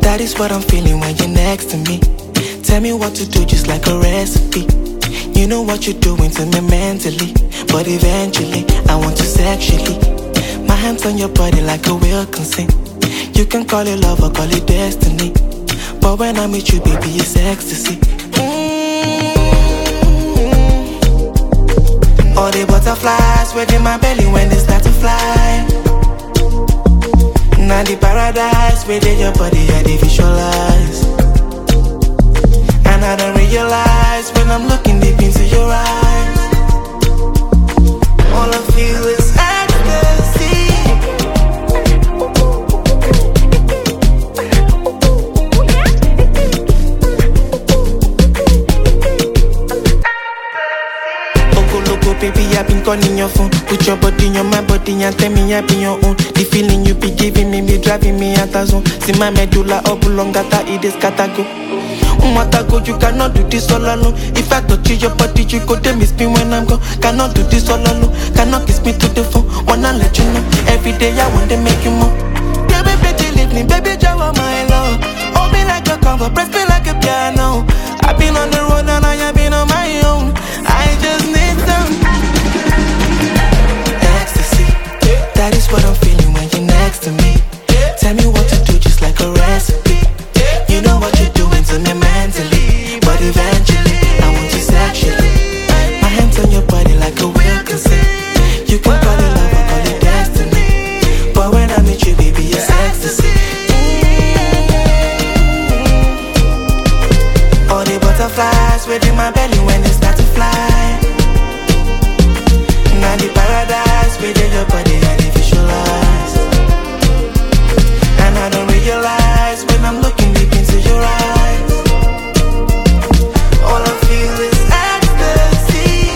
That is what I'm feeling when you're next to me. Tell me what to do just like a recipe. You know what you're doing to me mentally, but eventually I want you sexually. My hands on your body like a will consent. You can call it love or call it destiny, but when I'm with you, baby, it's ecstasy. All the butterflies within my belly when they start to fly. Now the paradise within your body, I dey visualize. And I don't realize when I'm looking deep into your eyes. All I feel is ecstasy. Loco, baby, I've been calling your phone. Put your body on my body and tell me I be your own. The feeling you be giving me, be driving me out of zone. See my medulla oblongata, it is catago. Matago, you cannot do this all alone. If I touch your body, you go to miss me when I'm gone. Cannot do this all alone. Cannot kiss me to the phone. Wanna let you know. Every day I want to make you more. Baby, pretty leave me, baby, Jawa, my love. Hold me like a cover, press me like a piano. I've been on the road and I have been on my own. I just need some ecstasy. That is what I'm feeling when you're next to me. Tell me what to do just like a recipe. You know what you're doing to me mentally, but eventually I want you sexually. My hands on your body like a will consent. You can call it love or call it destiny, but when I'm with you, baby, it's ecstasy. All the butterflies within my belly when they start to fly. Now the paradise within your body, I dey visualize. And I don't realize when I'm looking deep into your eyes. All I feel is ecstasy.